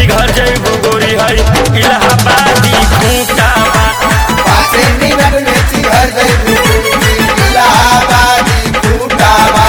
चिघर जइबू गोरी है इलाहाबादी खूंटा बा। 5 मिनट में चिघर जइबू गोरी इलाहाबादी खूंटा बा।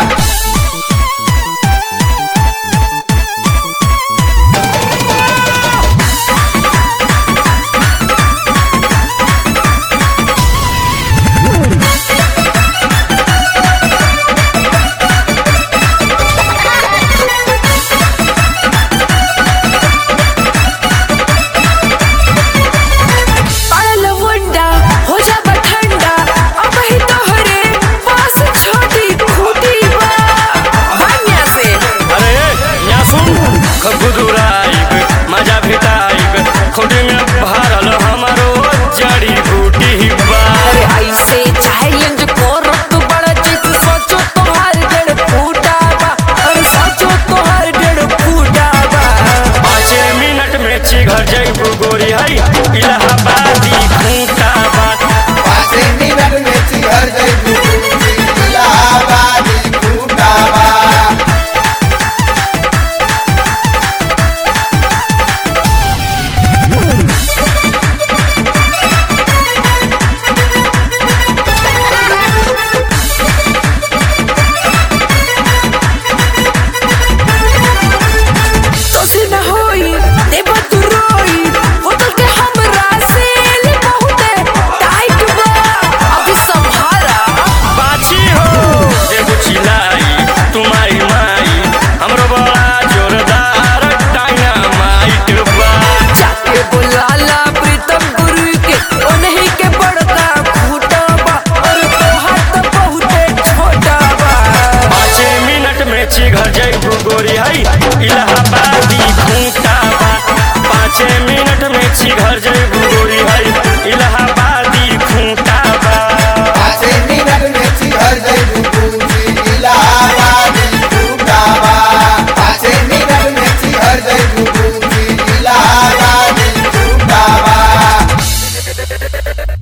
मजा भेटाइब खुद में भरल हमारो जड़ी बूटी बा। ऐसे चैलेंज करत बड़ा चीज सोचो तोहार डेढ़ फूटा बा और सोचो तोहार डेढ़ फूटा बा। 5 मिनट में चिघर जइबू गोरी है इलाहाबादी खूंटा बा। 5 मिनट में चिघर जइबू गोरी इलाहाबादी खूंटा बा। चिघर जइबू गोरी है इलाहाबादी खूंटा बा। 5 मिनट में चिघर जइबू